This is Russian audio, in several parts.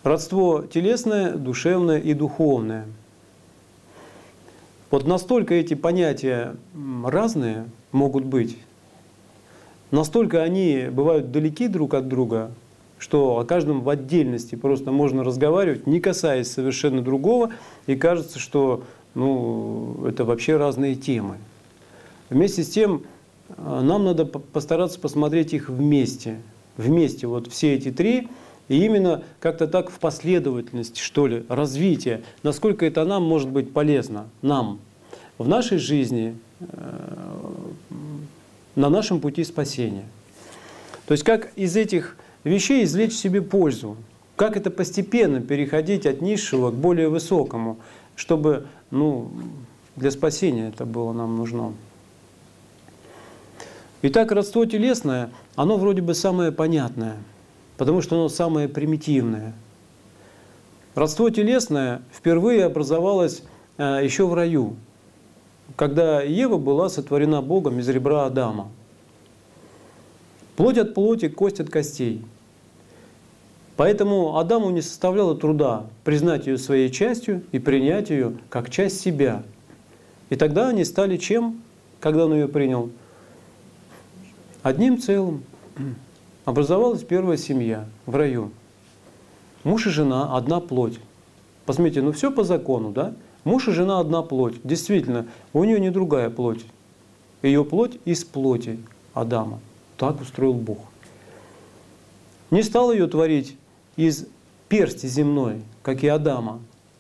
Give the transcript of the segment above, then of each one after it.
Родство телесное, душевное и духовное. Вот настолько эти понятия разные могут быть, настолько они бывают далеки друг от друга, что о каждом в отдельности просто можно разговаривать, не касаясь совершенно другого, и кажется, что это вообще разные темы. Вместе с тем нам надо постараться посмотреть их вместе. Вместе вот все эти три, и именно как-то так в последовательности, что ли, развития, насколько это нам может быть полезно, нам, в нашей жизни, на нашем пути спасения. То есть как из этих вещей извлечь себе пользу, как это постепенно переходить от низшего к более высокому, чтобы для спасения это было нам нужно. Итак, родство телесное, оно вроде бы самое понятное, потому что оно самое примитивное. Родство телесное впервые образовалось еще в раю, когда Ева была сотворена Богом из ребра Адама. Плоть от плоти, кость от костей. Поэтому Адаму не составляло труда признать ее своей частью и принять ее как часть себя. И тогда они стали чем, когда он ее принял? Одним целым. Образовалась первая семья в раю. Муж и жена – одна плоть. Посмотрите, все по закону, да? Муж и жена – одна плоть. Действительно, у нее не другая плоть. Ее плоть из плоти Адама. Так устроил Бог. Не стал ее творить из персти земной, как и Адама.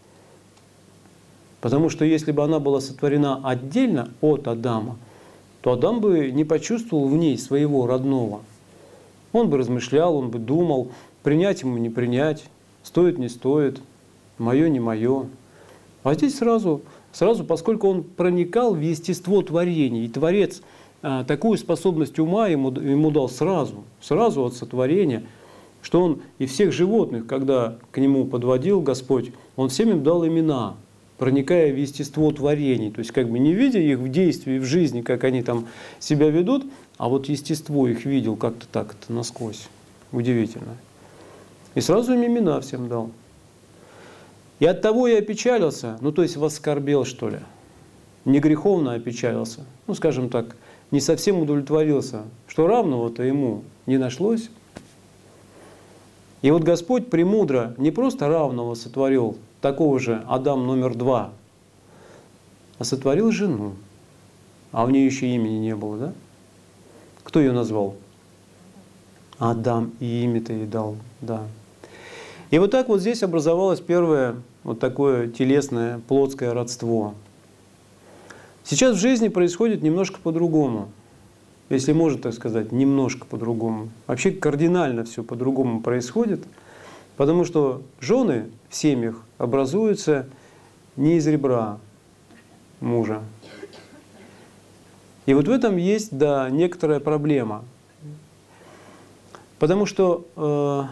Потому что если бы она была сотворена отдельно от Адама, то Адам бы не почувствовал в ней своего родного. Он бы размышлял, он бы думал, принять ему, не принять, стоит, не стоит, мое, не мое. А здесь сразу, поскольку он проникал в естество творения, и Творец такую способность ума ему дал сразу от сотворения, что он и всех животных, когда к нему подводил Господь, он всем им дал имена, проникая в естество творений, то есть как бы не видя их в действии, в жизни, как они там себя ведут, а вот естество их видел как-то так-то насквозь. Удивительно. И сразу им имена всем дал. И от того я опечалился, то есть воскорбел, что ли. Не греховно опечалился, скажем так, не совсем удовлетворился, что равного-то ему не нашлось. И вот Господь премудро не просто равного сотворил, такого же Адам номер 2, а сотворил жену. А у нее еще имени не было, да? Кто ее назвал? Адам, и имя-то ей дал, да. И вот так вот здесь образовалось первое вот такое телесное, плотское родство. Сейчас в жизни происходит немножко по-другому. Если можно так сказать, немножко по-другому. Вообще кардинально все по-другому происходит, потому что жены в семьях образуются не из ребра мужа. И вот в этом есть, некоторая проблема. Потому что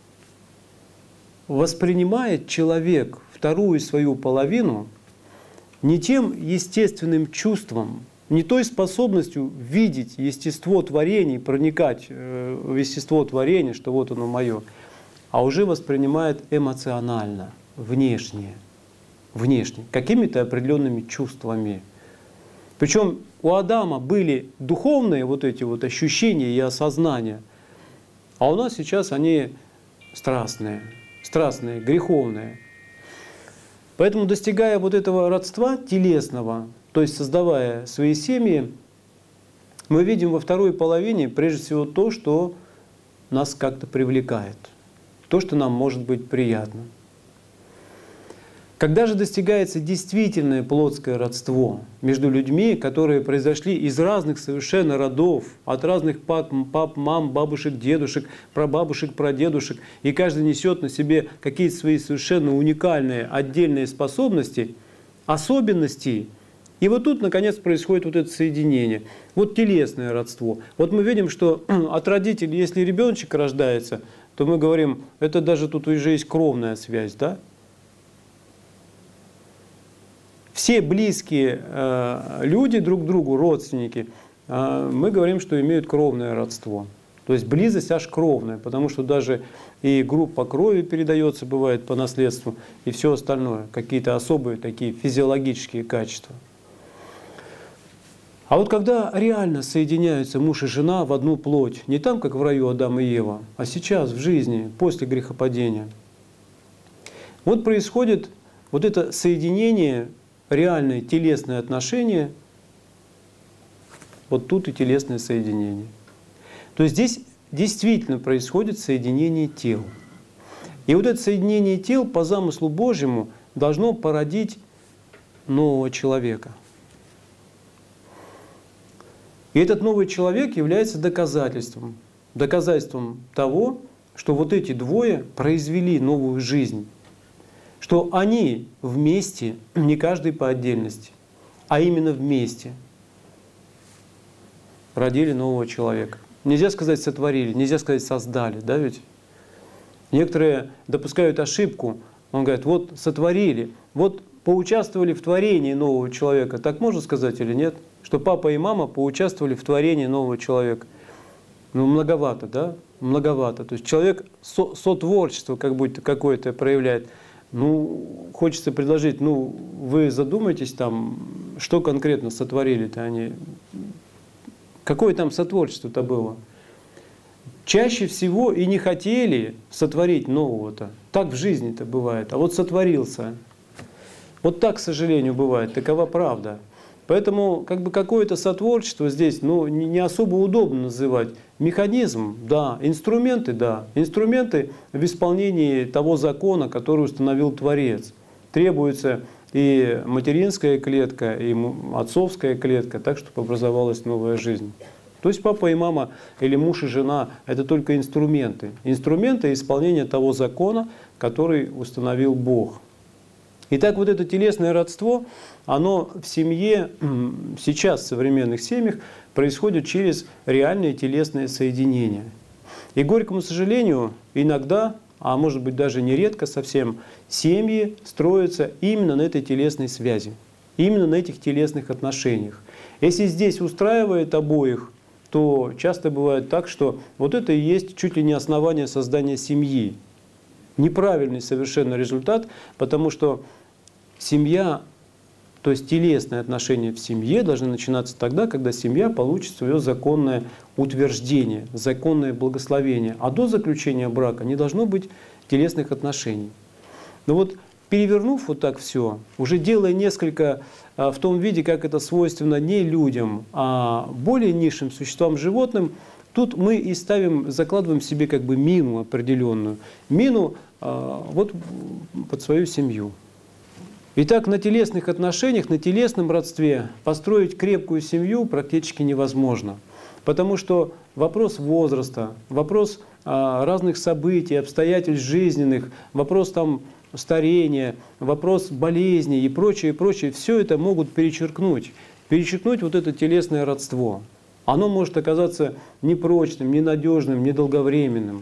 воспринимает человек вторую свою половину не тем естественным чувством, не той способностью видеть естество творений, проникать в естество творения, что вот оно мое, а уже воспринимает эмоционально, внешне, какими-то определенными чувствами. Причем у Адама были духовные вот эти вот ощущения и осознания, а у нас сейчас они страстные, греховные. Поэтому, достигая вот этого родства телесного, то есть создавая свои семьи, мы видим во второй половине прежде всего то, что нас как-то привлекает, то, что нам может быть приятно. Когда же достигается действительное плотское родство между людьми, которые произошли из разных совершенно родов, от разных пап, мам, бабушек, дедушек, прабабушек, прадедушек, и каждый несет на себе какие-то свои совершенно уникальные, отдельные способности, особенности, и вот тут, наконец, происходит вот это соединение. Вот телесное родство. Вот мы видим, что от родителей, если ребеночек рождается, то мы говорим, это даже тут уже есть кровная связь, да? Все близкие люди друг к другу, родственники, мы говорим, что имеют кровное родство. То есть близость аж кровная, потому что даже и группа крови передается, бывает, по наследству, и все остальное, какие-то особые такие физиологические качества. А вот когда реально соединяются муж и жена в одну плоть, не там, как в раю Адам и Ева, а сейчас, в жизни, после грехопадения, вот происходит вот это соединение, реальные телесные отношения, вот тут и телесное соединение. То есть здесь действительно происходит соединение тел. И вот это соединение тел по замыслу Божьему должно породить нового человека. И этот новый человек является доказательством того, что вот эти двое произвели новую жизнь, что они вместе, не каждый по отдельности, а именно вместе родили нового человека. Нельзя сказать сотворили, нельзя сказать создали, да ведь? Некоторые допускают ошибку, он говорит, вот сотворили, вот поучаствовали в творении нового человека. Так можно сказать или нет? Что папа и мама поучаствовали в творении нового человека. Ну, многовато, да? Многовато. То есть человек сотворчество как будто какое-то проявляет. Ну, хочется предложить, ну, вы задумайтесь там, что конкретно сотворили-то они. Какое там сотворчество-то было? Чаще всего и не хотели сотворить нового-то. Так в жизни-то бывает. А вот сотворился. Вот так, к сожалению, бывает. Такова правда. Поэтому как бы какое-то сотворчество здесь, ну, не особо удобно называть. Механизм, да. Инструменты, да. Инструменты в исполнении того закона, который установил Творец. Требуется и материнская клетка, и отцовская клетка, так, чтобы образовалась новая жизнь. То есть папа и мама, или муж и жена – это только инструменты. Инструменты исполнения того закона, который установил Бог. Итак, вот это телесное родство, оно в семье, сейчас в современных семьях, происходит через реальные телесные соединения. И, к горькому сожалению, иногда, а может быть даже нередко совсем, семьи строятся именно на этой телесной связи, именно на этих телесных отношениях. Если здесь устраивает обоих, то часто бывает так, что вот это и есть чуть ли не основание создания семьи. Неправильный совершенно результат, потому что семья, то есть телесные отношения в семье должны начинаться тогда, когда семья получит свое законное утверждение, законное благословение. А до заключения брака не должно быть телесных отношений. Но вот перевернув вот так все, уже делая несколько в том виде, как это свойственно не людям, а более низшим существам, животным, тут мы и закладываем себе как бы мину определенную. Мину вот под свою семью. Итак, на телесных отношениях, на телесном родстве построить крепкую семью практически невозможно. Потому что вопрос возраста, вопрос разных событий, обстоятельств жизненных, вопрос там старения, вопрос болезней и прочее, все это могут перечеркнуть вот это телесное родство. Оно может оказаться непрочным, ненадежным, недолговременным.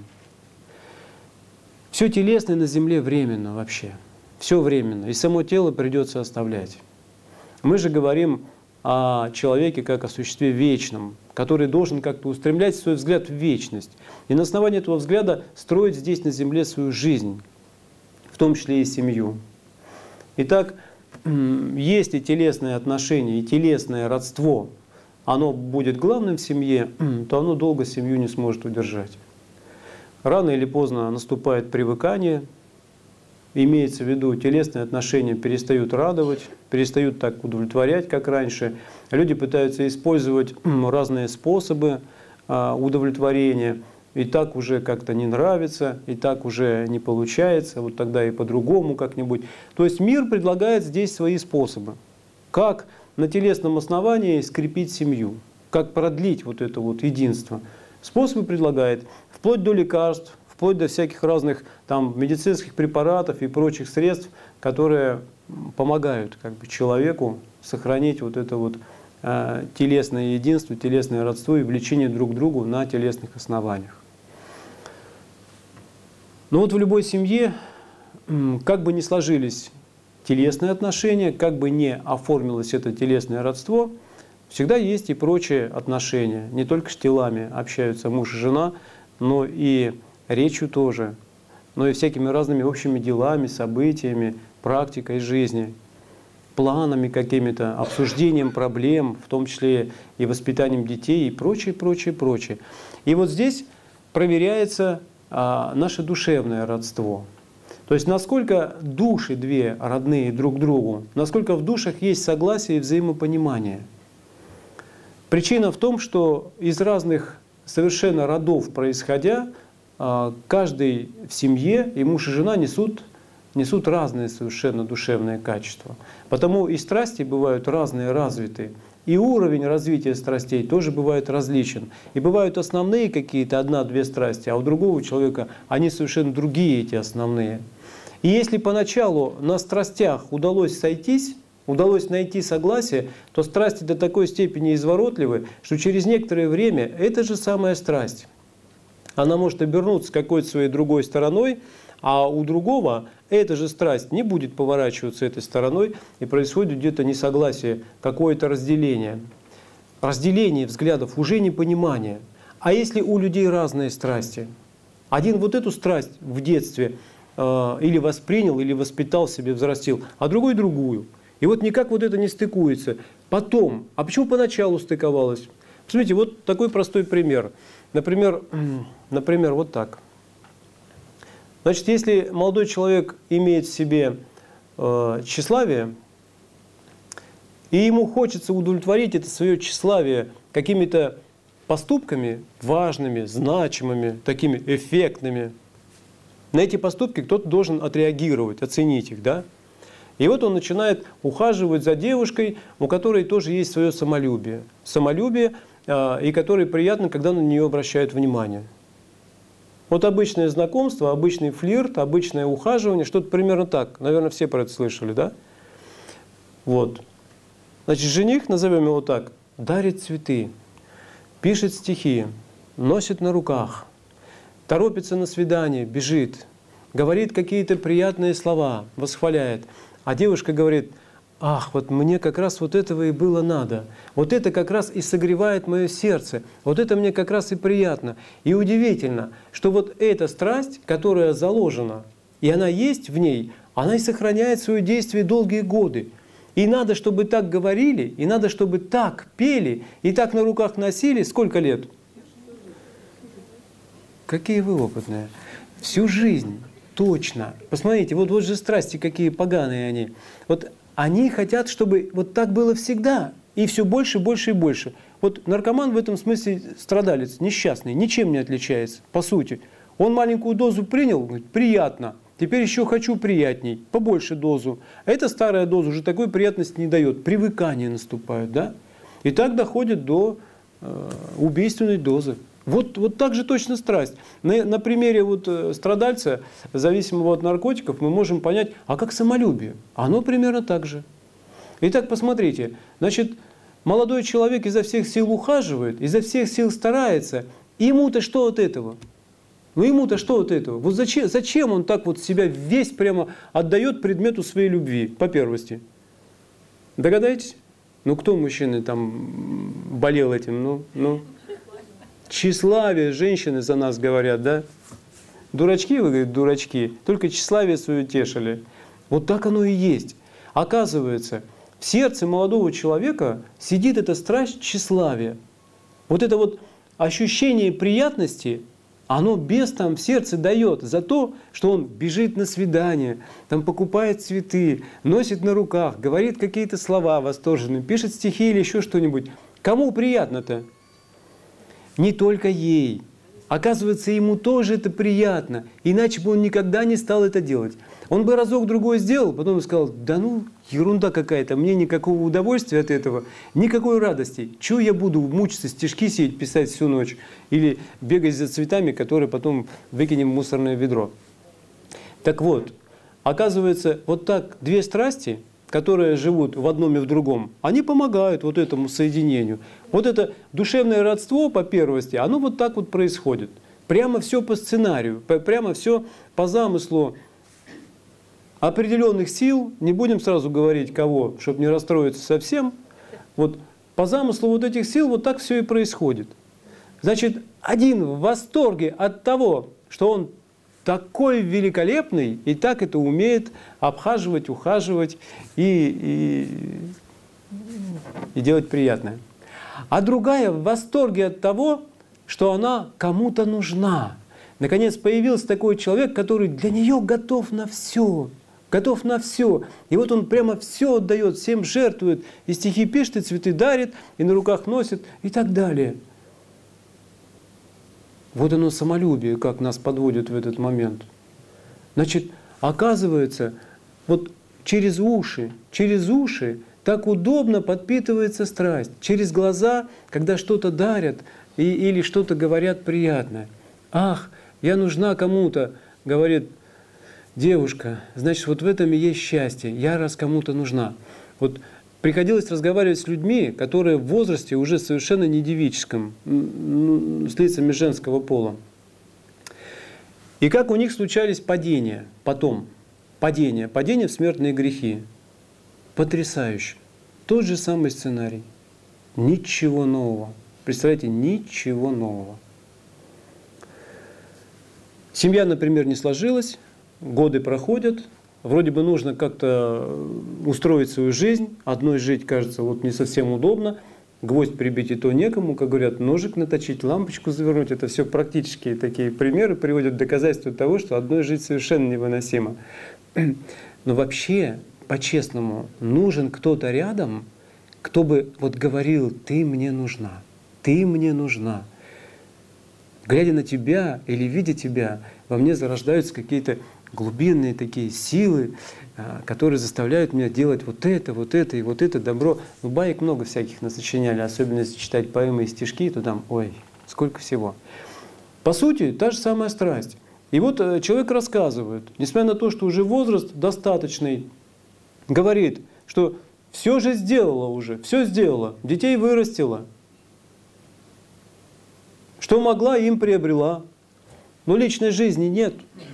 Все телесное на земле временно вообще. Все временно. И само тело придется оставлять. Мы же говорим о человеке как о существе вечном, который должен как-то устремлять свой взгляд в вечность. И на основании этого взгляда строить здесь на земле свою жизнь, в том числе и семью. Итак, если телесные отношения и телесное родство, оно будет главным в семье, то оно долго семью не сможет удержать. Рано или поздно наступает привыкание, имеется в виду, телесные отношения перестают радовать, перестают так удовлетворять, как раньше. Люди пытаются использовать разные способы удовлетворения, и так уже как-то не нравится, и так уже не получается, вот тогда и по-другому как-нибудь. То есть мир предлагает здесь свои способы. Как на телесном основании скрепить семью, как продлить вот это вот единство. Способы предлагает вплоть до лекарств, вплоть до всяких разных там медицинских препаратов и прочих средств, которые помогают как бы человеку сохранить вот это вот телесное единство, телесное родство и влечение друг к другу на телесных основаниях. Но вот в любой семье, как бы ни сложились телесные отношения, как бы ни оформилось это телесное родство, Всегда есть и прочие отношения. Не только с телами общаются муж и жена, но и речью тоже, но и всякими разными общими делами, событиями, практикой жизни, планами какими-то, обсуждением проблем, в том числе и воспитанием детей и прочее, прочее, прочее. И вот здесь проверяется наше душевное родство. То есть насколько души две родные друг другу, насколько в душах есть согласие и взаимопонимание. Причина в том, что из разных совершенно родов происходя, каждый в семье, и муж и жена несут разные совершенно душевные качества. Потому и страсти бывают разные, развитые. И уровень развития страстей тоже бывает различен. И бывают основные какие-то, одна-две страсти, а у другого человека они совершенно другие, эти основные. И если поначалу на страстях удалось сойтись, удалось найти согласие, то страсти до такой степени изворотливы, что через некоторое время эта же самая страсть, она может обернуться какой-то своей другой стороной, а у другого эта же страсть не будет поворачиваться этой стороной, и происходит где-то несогласие, какое-то разделение. Разделение взглядов, уже непонимание. А если у людей разные страсти? Один вот эту страсть в детстве или воспринял, или воспитал себе, взрастил, а другой другую. И вот никак вот это не стыкуется. Потом, а почему поначалу стыковалось? Посмотрите, вот такой простой пример. Например, вот так. Значит, если молодой человек имеет в себе тщеславие, и ему хочется удовлетворить это свое тщеславие какими-то поступками важными, значимыми, такими эффектными, на эти поступки кто-то должен отреагировать, оценить их, да? И вот он начинает ухаживать за девушкой, у которой тоже есть свое самолюбие. Самолюбие, и которой приятно, когда на нее обращают внимание. Вот обычное знакомство, обычный флирт, обычное ухаживание, что-то примерно так. Наверное, все про это слышали, да? Вот. Значит, жених, назовем его так, дарит цветы, пишет стихи, носит на руках, торопится на свидание, бежит, говорит какие-то приятные слова, восхваляет. А девушка говорит: ах, вот мне как раз вот этого и было надо. Вот это как раз и согревает мое сердце. Вот это мне как раз и приятно. И удивительно, что вот эта страсть, которая заложена, и она есть в ней, она и сохраняет свое действие долгие годы. И надо, чтобы так говорили, и надо, чтобы так пели, и так на руках носили. Сколько лет? Какие вы опытные. Всю жизнь. Точно. Посмотрите, вот же страсти какие поганые они. Вот они хотят, чтобы вот так было всегда. И все больше, больше и больше. Вот наркоман в этом смысле страдалец, несчастный, ничем не отличается, по сути. Он маленькую дозу принял, говорит: приятно. Теперь еще хочу приятней, побольше дозу. А эта старая доза уже такой приятности не дает. Привыкание наступает, да? И так доходит до убийственной дозы. Вот так же точно страсть. На примере вот страдальца, зависимого от наркотиков, мы можем понять, а как самолюбие? Оно примерно так же. Итак, посмотрите, значит, молодой человек изо всех сил ухаживает, изо всех сил старается. И ему-то что от этого? Ну ему-то что от этого? Вот зачем он так вот себя весь прямо отдает предмету своей любви, по первости? Догадаетесь? Ну кто мужчины там болел этим? Ну. Тщеславие, женщины за нас говорят, да? Дурачки, вы говорите, дурачки, только тщеславие свое тешили. Вот так оно и есть. Оказывается, в сердце молодого человека сидит эта страсть тщеславия. Вот это вот ощущение приятности, оно без там в сердце дает за то, что он бежит на свидание, там покупает цветы, носит на руках, говорит какие-то слова восторженные, пишет стихи или еще что-нибудь. Кому приятно-то? Не только ей. Оказывается, ему тоже это приятно, иначе бы он никогда не стал это делать. Он бы разок-другой сделал, потом сказал: да ну, ерунда какая-то, мне никакого удовольствия от этого, никакой радости. Чего я буду мучиться, стишки сидеть, писать всю ночь или бегать за цветами, которые потом выкинем в мусорное ведро. Так вот, оказывается, вот так две страсти, которые живут в одном и в другом, они помогают вот этому соединению. Вот это душевное родство по первости, оно вот так вот происходит. Прямо все по сценарию, прямо все по замыслу определенных сил, не будем сразу говорить кого, чтобы не расстроиться совсем. Вот по замыслу вот этих сил вот так все и происходит. Значит, один в восторге от того, что он такой великолепный и так это умеет обхаживать, ухаживать и делать приятное. А другая в восторге от того, что она кому-то нужна. Наконец появился такой человек, который для нее готов на все. Готов на все. И вот он прямо все отдает, всем жертвует. И стихи пишет, и цветы дарит, и на руках носит, и так далее. Вот оно самолюбие, как нас подводит в этот момент. Значит, оказывается, вот через уши так удобно подпитывается страсть. Через глаза, когда что-то дарят или что-то говорят приятное. Ах, я нужна кому-то, говорит девушка, значит, вот в этом и есть счастье. Я раз кому-то нужна. Вот приходилось разговаривать с людьми, которые в возрасте уже совершенно не девическом, с лицами женского пола. И как у них случались падения потом. Падения в смертные грехи. Потрясающе. Тот же самый сценарий. Ничего нового. Представляете, ничего нового. Семья, например, не сложилась, годы проходят, вроде бы нужно как-то устроить свою жизнь, одной жить, кажется, вот не совсем удобно, гвоздь прибить и то некому, как говорят, ножик наточить, лампочку завернуть, это все практические такие примеры приводят доказательства того, что одной жить совершенно невыносимо. Но вообще, по-честному, нужен кто-то рядом, кто бы вот говорил: ты мне нужна, ты мне нужна. Глядя на тебя или видя тебя, во мне зарождаются какие-то глубинные такие силы, которые заставляют меня делать вот это и вот это добро. Ну, баек много всяких насочиняли, особенно если читать поэмы и стишки, то там, ой, сколько всего. По сути, та же самая страсть. И вот человек рассказывает, несмотря на то, что уже возраст достаточный, говорит, что все же сделала уже, все сделала, детей вырастила. Что могла, им приобрела. Но личной жизни нет.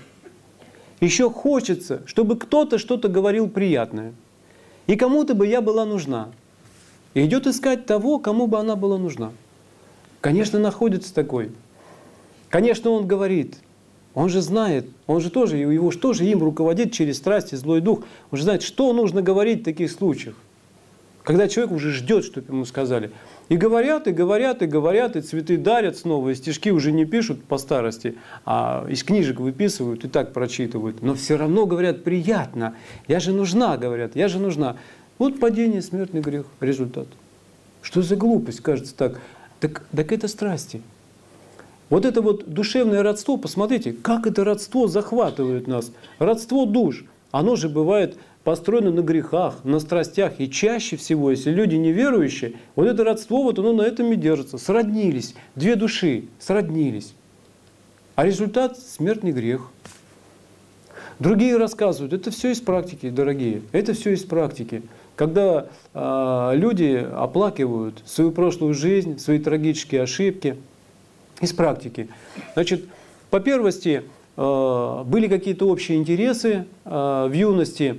Еще хочется, чтобы кто-то что-то говорил приятное. И кому-то бы я была нужна. И идет искать того, кому бы она была нужна. Конечно, находится такой. Конечно, он говорит. Он же знает, он же тоже, его же тоже им руководит через страсть и злой дух. Он же знает, что нужно говорить в таких случаях. Когда человек уже ждет, чтобы ему сказали. И говорят, и говорят, и говорят, и цветы дарят снова, и стишки уже не пишут по старости, а из книжек выписывают и так прочитывают. Но все равно говорят: приятно, я же нужна, говорят, я же нужна. Вот падение, смертный грех, результат. Что за глупость, кажется так? Так это страсти. Вот это вот душевное родство, посмотрите, как это родство захватывает нас. Родство душ, оно же бывает построено на грехах, на страстях. И чаще всего, если люди неверующие, вот это родство, вот оно на этом и держится. Сроднились, две души сроднились. А результат – смертный грех. Другие рассказывают, это все из практики, дорогие, это все из практики. Когда люди оплакивают свою прошлую жизнь, свои трагические ошибки, из практики. Значит, по первости, были какие-то общие интересы в юности,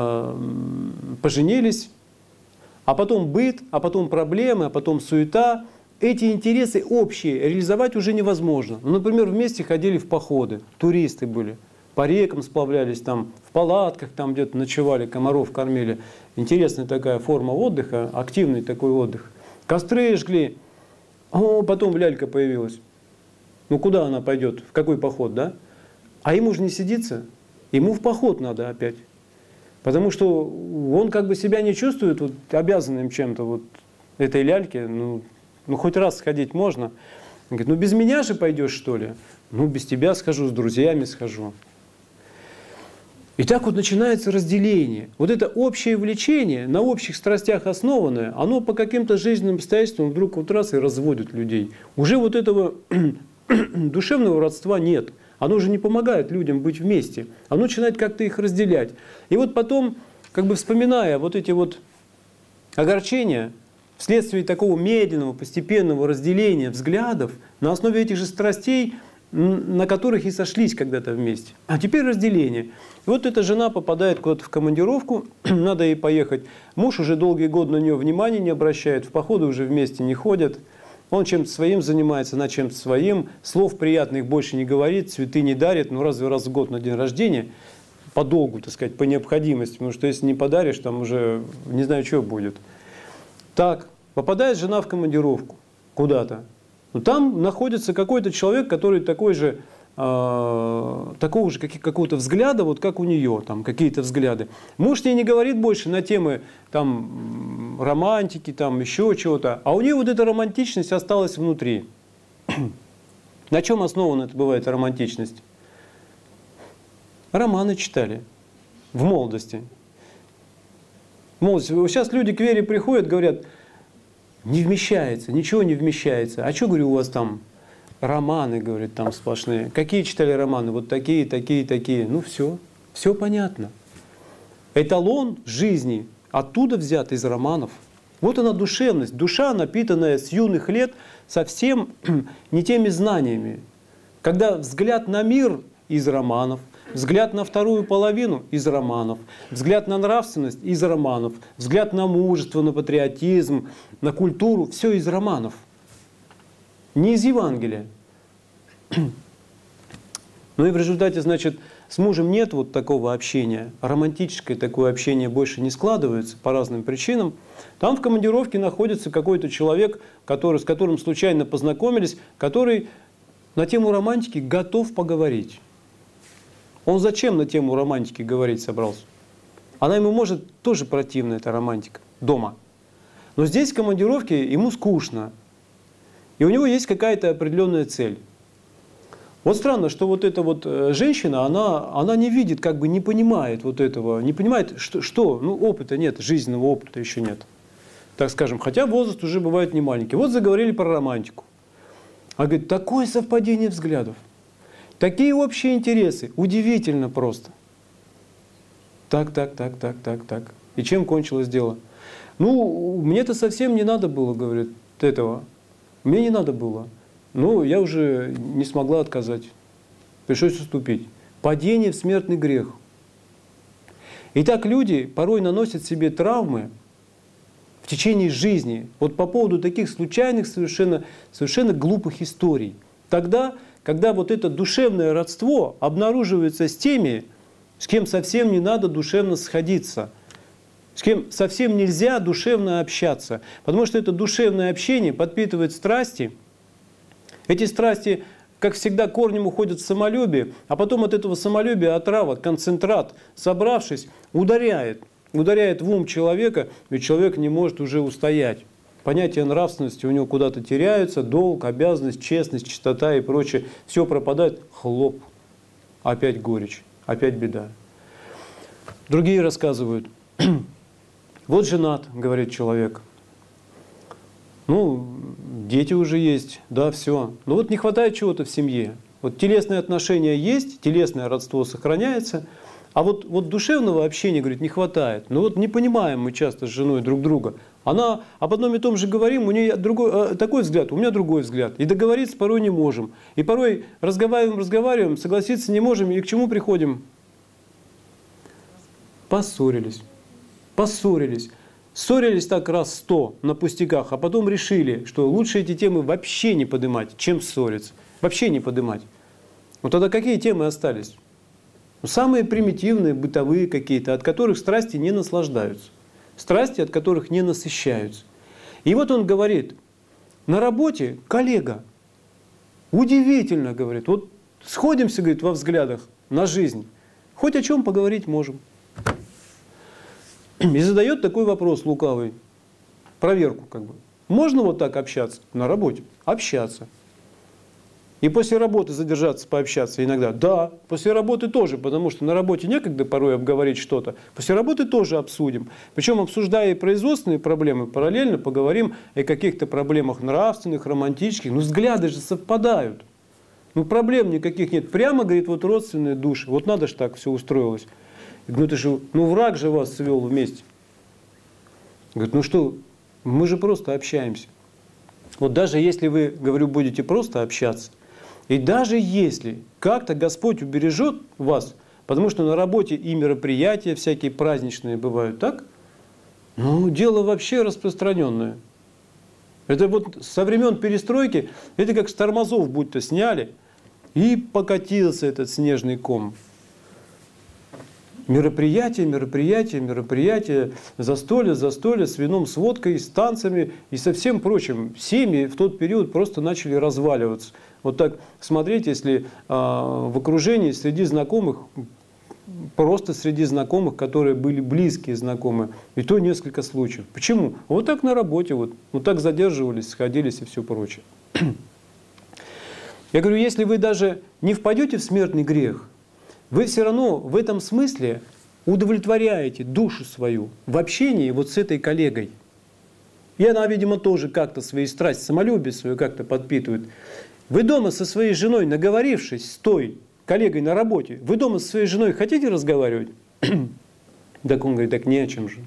поженились, а потом быт, а потом проблемы, а потом суета. Эти интересы общие реализовать уже невозможно. Ну, например, вместе ходили в походы, туристы были, по рекам сплавлялись, там, в палатках там где-то ночевали, комаров кормили. Интересная такая форма отдыха, активный такой отдых. Костры жгли, потом лялька появилась. Ну куда она пойдет, в какой поход, да? А ему же не сидится, ему в поход надо опять. Потому что он как бы себя не чувствует вот, обязанным чем-то вот этой ляльке. Ну хоть раз сходить можно. Он говорит: ну без меня же пойдешь, что ли? Ну без тебя схожу, с друзьями схожу. И так вот начинается разделение. Вот это общее влечение, на общих страстях основанное, оно по каким-то жизненным обстоятельствам вдруг вот раз и разводит людей. Уже вот этого душевного родства нет. Оно же не помогает людям быть вместе. Оно начинает как-то их разделять. И вот потом, как бы вспоминая вот эти вот огорчения, вследствие такого медленного, постепенного разделения взглядов, на основе этих же страстей на которых и сошлись когда-то вместе. А теперь разделение. И вот эта жена попадает куда-то в командировку, надо ей поехать. Муж уже долгие годы на нее внимания не обращает, в походы уже вместе не ходят. Он чем-то своим занимается, она чем-то своим. Слов приятных больше не говорит, цветы не дарит. Ну, разве раз в год на день рождения? По долгу, так сказать, по необходимости. Потому что если не подаришь, там уже не знаю, что будет. Так, попадает жена в командировку куда-то. Но там находится какой-то человек, который такой же, такого же какого-то взгляда, вот как у нее, там какие-то взгляды. Муж ей не говорит больше на темы там, романтики, там еще чего-то, а у нее вот эта романтичность осталась внутри. На чем основана это бывает романтичность? Романы читали в молодости. Сейчас люди к вере приходят, говорят, не вмещается, ничего не вмещается. А что, говорю, у вас там романы, говорят, там сплошные. Какие читали романы? Вот такие, такие, такие. Ну все понятно. Эталон жизни оттуда взят из романов. Вот она душевность. Душа, напитанная с юных лет совсем не теми знаниями. Когда взгляд на мир из романов, взгляд на вторую половину из романов, взгляд на нравственность из романов, взгляд на мужество, на патриотизм, на культуру, все из романов. Не из Евангелия. Ну и в результате, значит, с мужем нет вот такого общения, романтическое такое общение больше не складывается по разным причинам. Там в командировке находится какой-то человек, с которым случайно познакомились, который на тему романтики готов поговорить. Он зачем на тему романтики говорить собрался? Она ему может тоже противна, эта романтика, дома. Но здесь в командировке ему скучно. И у него есть какая-то определенная цель. Вот странно, что вот эта вот женщина, она не видит, как бы не понимает вот этого, не понимает, что ну, опыта нет, жизненного опыта еще нет. Так скажем, хотя возраст уже бывает не маленький. Вот заговорили про романтику. А говорит, такое совпадение взглядов. Такие общие интересы. Удивительно просто. Так. И чем кончилось дело? Ну, мне-то совсем не надо было, говорит, этого. Мне не надо было. Ну, я уже не смогла отказать. Пришлось уступить. Падение в смертный грех. Итак, люди порой наносят себе травмы в течение жизни. Вот по поводу таких случайных, совершенно глупых историй. Тогда, когда вот это душевное родство обнаруживается с теми, с кем совсем не надо душевно сходиться, с кем совсем нельзя душевно общаться. Потому что это душевное общение подпитывает страсти. Эти страсти, как всегда, корнем уходят в самолюбие, а потом от этого самолюбия отрава, концентрат, собравшись, ударяет в ум человека, и человек не может уже устоять. Понятия нравственности у него куда-то теряются, долг, обязанность, честность, чистота и прочее. Все пропадает, хлоп, опять горечь, опять беда. Другие рассказывают, вот женат, говорит человек, ну, дети уже есть, да, все. Но вот не хватает чего-то в семье. Вот телесные отношения есть, телесное родство сохраняется, а вот душевного общения, говорит, не хватает. Ну вот не понимаем мы часто с женой друг друга. Она об одном и том же говорим, у нее такой взгляд, у меня другой взгляд. И договориться порой не можем. И порой разговариваем, согласиться не можем, и к чему приходим? Поссорились. Ссорились так раз 100 на пустяках, а потом решили, что лучше эти темы вообще не поднимать, чем ссориться. Вообще не поднимать. Ну тогда какие темы остались? Ну, самые примитивные, бытовые какие-то, от которых страсти не наслаждаются. Страсти, от которых не насыщаются. И вот он говорит, на работе коллега, удивительно, говорит, вот сходимся, говорит, во взглядах на жизнь, хоть о чем поговорить можем. И задает такой вопрос лукавый, проверку как бы. Можно вот так общаться на работе? Общаться. И после работы задержаться, пообщаться иногда? Да, после работы тоже, потому что на работе некогда порой обговорить что-то. После работы тоже обсудим. Причем, обсуждая и производственные проблемы, параллельно поговорим о каких-то проблемах нравственных, романтических. Ну, взгляды же совпадают. Ну, проблем никаких нет. Прямо, говорит, вот родственные души. Вот надо же так все устроилось. Ну, это же, ну, враг же вас свел вместе. Говорит, ну что, мы же просто общаемся. Вот даже если вы, говорю, будете просто общаться, И даже если как-то Господь убережет вас, потому что на работе и мероприятия всякие праздничные бывают, так? Ну, дело вообще распространенное. Это вот со времен перестройки, это как с тормозов будто сняли, и покатился этот снежный ком. Мероприятия, мероприятия, мероприятия, застолья, застолья с вином, с водкой, с танцами и со всем прочим. Семьи в тот период просто начали разваливаться. Вот так смотреть, если в окружении, среди знакомых, просто среди знакомых, которые были близкие знакомые, и то несколько случаев. Почему? Вот так на работе, вот так задерживались, сходились и все прочее. Я говорю, если вы даже не впадете в смертный грех, вы все равно в этом смысле удовлетворяете душу свою в общении вот с этой коллегой. И она, видимо, тоже как-то свои страсти, самолюбие свое как-то подпитывает. Вы дома со своей женой, наговорившись с той коллегой на работе, вы дома со своей женой хотите разговаривать? Так он говорит, так не о чем же.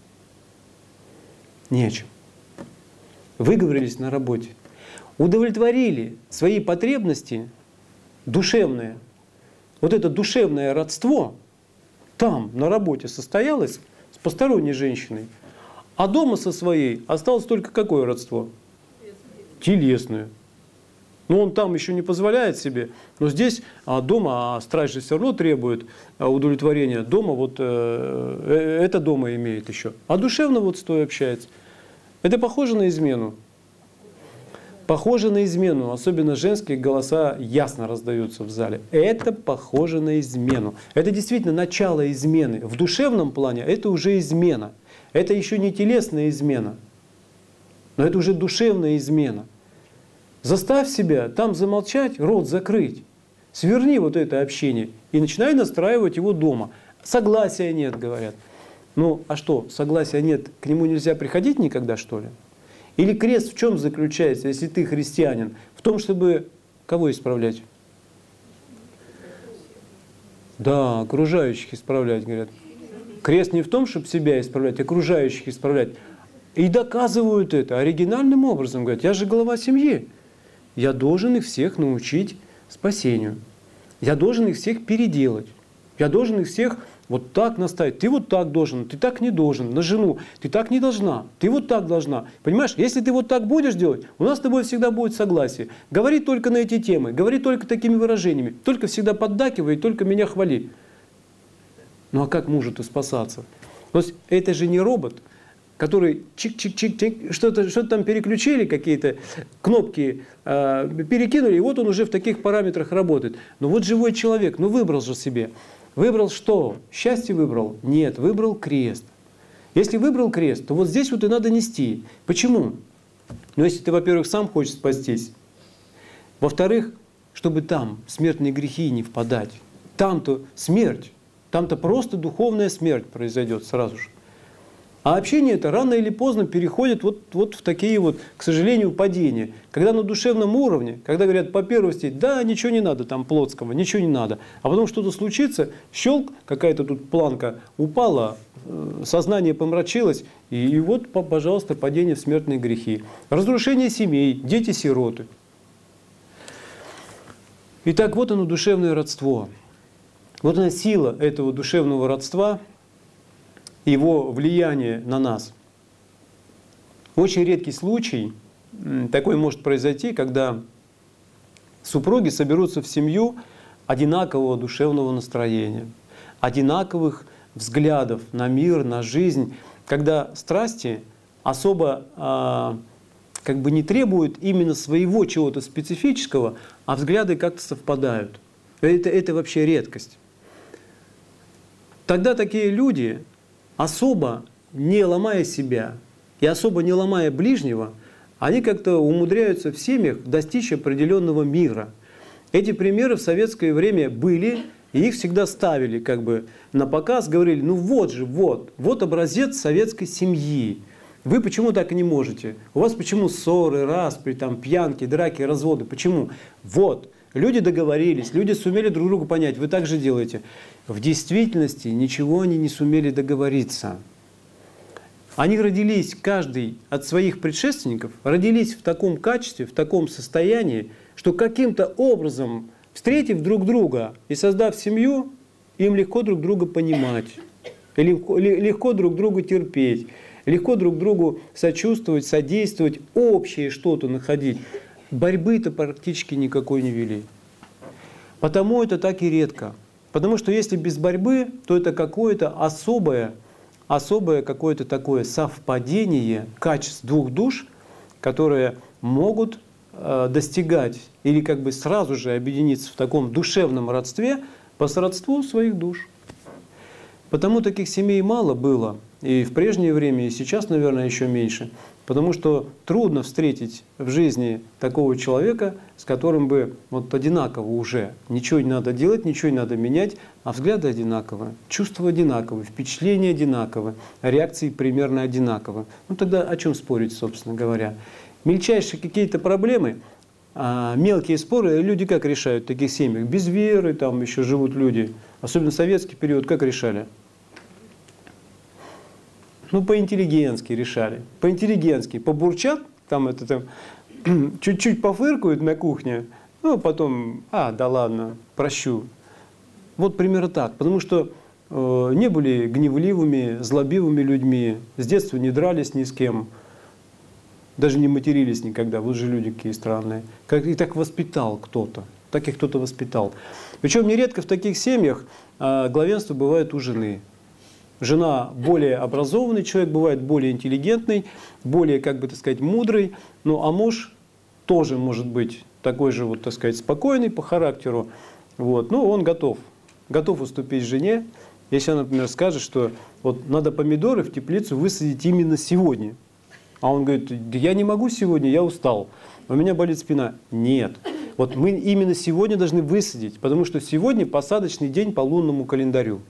Не о чем. Выговорились на работе. Удовлетворили свои потребности душевные. Вот это душевное родство там, на работе, состоялось с посторонней женщиной. А дома со своей осталось только какое родство? Телесное. Но он там еще не позволяет себе. Но здесь дома, страсть же все равно требует удовлетворения. Дома вот это дома имеет еще. А душевно вот стоя общается. Это похоже на измену. Похоже на измену. Особенно женские голоса ясно раздаются в зале. Это похоже на измену. Это действительно начало измены. В душевном плане это уже измена. Это еще не телесная измена. Но это уже душевная измена. Заставь себя там замолчать, рот закрыть. Сверни вот это общение и начинай настраивать его дома. Согласия нет, говорят. Ну, а что, согласия нет, к нему нельзя приходить никогда, что ли? Или крест в чем заключается, если ты христианин? В том, чтобы кого исправлять? Да, окружающих исправлять, говорят. Крест не в том, чтобы себя исправлять, окружающих исправлять. И доказывают это оригинальным образом. Говорят, я же глава семьи. Я должен их всех научить спасению. Я должен их всех переделать. Я должен их всех вот так наставить. Ты вот так должен, ты так не должен. На жену ты так не должна, ты вот так должна. Понимаешь, если ты вот так будешь делать, у нас с тобой всегда будет согласие. Говори только на эти темы, говори только такими выражениями. Только всегда поддакивай, только меня хвали. Ну а как мужу-то спасаться? То есть это же не робот, который чик-чик-чик-чик, что-то там переключили, какие-то кнопки перекинули, и вот он уже в таких параметрах работает. Но вот живой человек, ну выбрал же себе. Выбрал что? Счастье выбрал? Нет, выбрал крест. Если выбрал крест, то вот здесь вот и надо нести. Почему? Ну если ты, во-первых, сам хочешь спастись. Во-вторых, чтобы там в смертные грехи не впадать. Там-то смерть. Там-то просто духовная смерть произойдет сразу же. А общение это рано или поздно переходит вот в такие вот, к сожалению, падения. Когда на душевном уровне, когда говорят по первости, да, ничего не надо там плотского, ничего не надо. А потом что-то случится, щелк, какая-то тут планка упала, сознание помрачилось, и вот, пожалуйста, падение в смертные грехи. Разрушение семей, дети-сироты. Итак, вот оно душевное родство. Вот она сила этого душевного родства, его влияние на нас. Очень редкий случай, такой может произойти, когда супруги соберутся в семью одинакового душевного настроения, одинаковых взглядов на мир, на жизнь, когда страсти особо как бы не требуют именно своего чего-то специфического, а взгляды как-то совпадают. Это вообще редкость. Тогда такие люди, особо не ломая себя и особо не ломая ближнего, они как-то умудряются в семьях достичь определенного мира. Эти примеры в советское время были, и их всегда ставили как бы на показ, говорили, ну вот же, вот образец советской семьи. Вы почему так и не можете? У вас почему ссоры, распри, там, пьянки, драки, разводы? Почему? Вот. Люди договорились, люди сумели друг друга понять, вы так же делаете. В действительности ничего они не сумели договориться. Они родились, каждый от своих предшественников, родились в таком качестве, в таком состоянии, что каким-то образом, встретив друг друга и создав семью, им легко друг друга понимать, легко друг друга терпеть, легко друг другу сочувствовать, содействовать, общее что-то находить. Борьбы-то практически никакой не вели. Потому это так и редко. Потому что если без борьбы, то это какое-то особое какое-то такое совпадение качеств двух душ, которые могут достигать или как бы сразу же объединиться в таком душевном родстве по сродству своих душ. Потому таких семей мало было и в прежнее время, и сейчас, наверное, еще меньше. Потому что трудно встретить в жизни такого человека, с которым бы вот одинаково уже. Ничего не надо делать, ничего не надо менять, а взгляды одинаковые, чувства одинаковые, впечатления одинаковые, реакции примерно одинаковые. Ну тогда о чем спорить, собственно говоря? Мельчайшие какие-то проблемы, мелкие споры люди как решают в таких семьях? Без веры там еще живут люди. Особенно в советский период как решали? Ну, по-интеллигентски решали. По-интеллигентски. Побурчат, там чуть-чуть пофыркают на кухне, ну, а потом, да ладно, прощу. Вот примерно так. Потому что не были гневливыми, злобивыми людьми, с детства не дрались ни с кем, даже не матерились никогда. Вот же люди какие странные. И так воспитал кто-то. Так их кто-то воспитал. Причем нередко в таких семьях главенство бывает у жены. Жена более образованный человек, бывает более интеллигентный, более, как бы так сказать, мудрый. Ну, а муж тоже может быть такой же, вот, так сказать, спокойный по характеру. Вот. Ну, он готов уступить жене, если она, например, скажет, что вот надо помидоры в теплицу высадить именно сегодня. А он говорит: да я не могу сегодня, я устал, у меня болит спина. Нет. Вот мы именно сегодня должны высадить, потому что сегодня посадочный день по лунному календарю.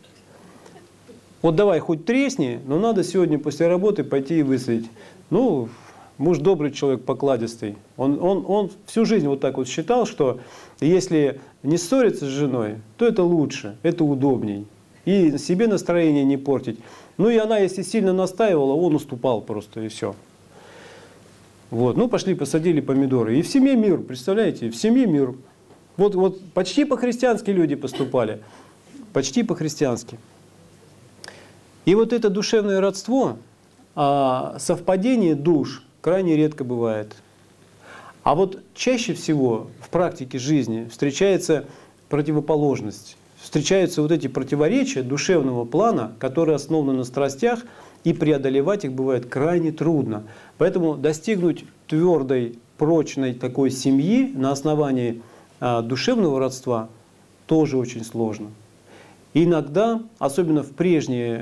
Вот давай хоть тресни, но надо сегодня после работы пойти и высадить. Ну, муж добрый человек, покладистый. Он всю жизнь вот так вот считал, что если не ссориться с женой, то это лучше, это удобней. И себе настроение не портить. Ну и она, если сильно настаивала, он уступал просто, и все. Вот, ну пошли, посадили помидоры. И в семье мир, представляете, в семье мир. Вот почти по-христиански люди поступали. Почти по-христиански. И вот это душевное родство, совпадение душ крайне редко бывает. А вот чаще всего в практике жизни встречается противоположность. Встречаются вот эти противоречия душевного плана, которые основаны на страстях, и преодолевать их бывает крайне трудно. Поэтому достигнуть твердой, прочной такой семьи на основании душевного родства тоже очень сложно. И иногда, особенно в прежние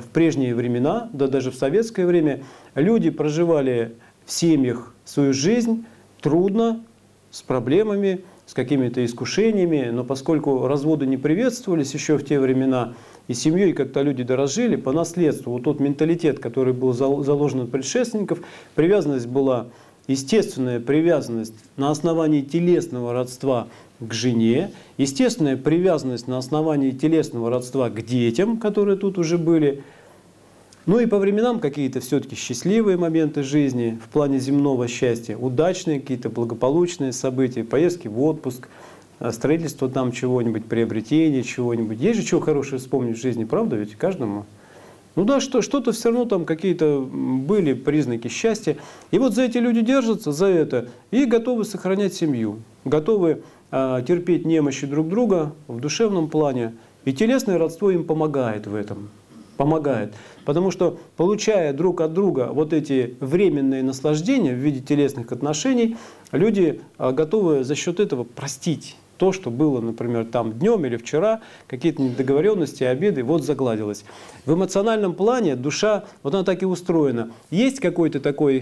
времена, да даже в советское время, люди проживали в семьях свою жизнь трудно, с проблемами, с какими-то искушениями, но поскольку разводы не приветствовались еще в те времена, и семьей как-то люди дорожили по наследству, вот тот менталитет, который был заложен от предшественников, привязанность была, естественная привязанность на основании телесного родства к жене, естественная привязанность на основании телесного родства к детям, которые тут уже были. Ну и по временам какие-то все-таки счастливые моменты жизни в плане земного счастья, удачные какие-то благополучные события, поездки в отпуск, строительство там чего-нибудь, приобретение чего-нибудь. Есть же чего хорошего вспомнить в жизни, правда ведь каждому? Ну да, что-то все равно там какие-то были признаки счастья. И вот за эти люди держатся, за это, и готовы сохранять семью, готовы терпеть немощи друг друга в душевном плане. И телесное родство им помогает в этом. Помогает. Потому что, получая друг от друга вот эти временные наслаждения в виде телесных отношений, люди готовы за счет этого простить то, что было, например, там днем или вчера, какие-то недоговоренности, обиды, вот загладилось. В эмоциональном плане душа, вот она так и устроена. Есть какой-то такой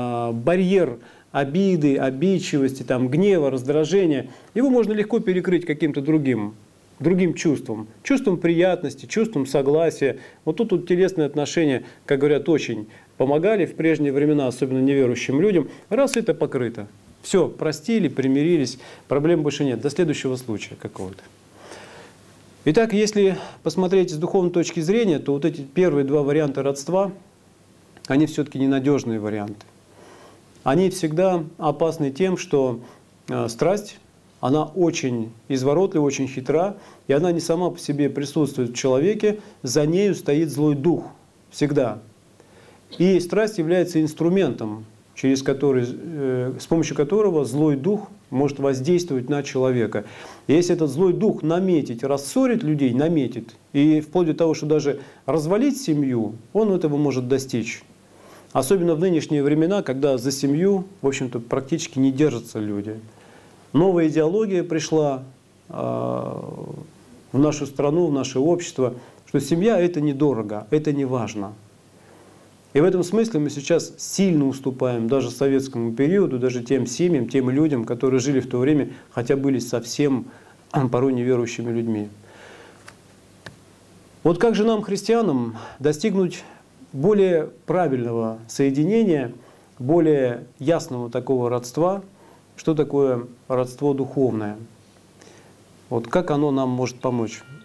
барьер обиды, обидчивости, там, гнева, раздражения. Его можно легко перекрыть каким-то другим чувством. Чувством приятности, чувством согласия. Вот тут вот телесные отношения, как говорят, очень помогали в прежние времена, особенно неверующим людям. Раз это покрыто. Все, простили, примирились, проблем больше нет. До следующего случая какого-то. Итак, если посмотреть с духовной точки зрения, то вот эти первые два варианта родства, они все-таки ненадежные варианты. Они всегда опасны тем, что страсть, она очень изворотлива, очень хитра, и она не сама по себе присутствует в человеке, за нею стоит злой дух всегда. И страсть является инструментом, через который, с помощью которого злой дух может воздействовать на человека. И если этот злой дух наметить, рассорить людей, наметит, и вплоть до того, что даже развалить семью, он этого может достичь. Особенно в нынешние времена, когда за семью, в общем-то, практически не держатся люди. Новая идеология пришла в нашу страну, в наше общество, что семья – это недорого, это не важно. И в этом смысле мы сейчас сильно уступаем даже советскому периоду, даже тем семьям, тем людям, которые жили в то время, хотя были совсем порой неверующими людьми. Вот как же нам, христианам, достигнуть более правильного соединения, более ясного такого родства? Что такое родство духовное? Вот как оно нам может помочь?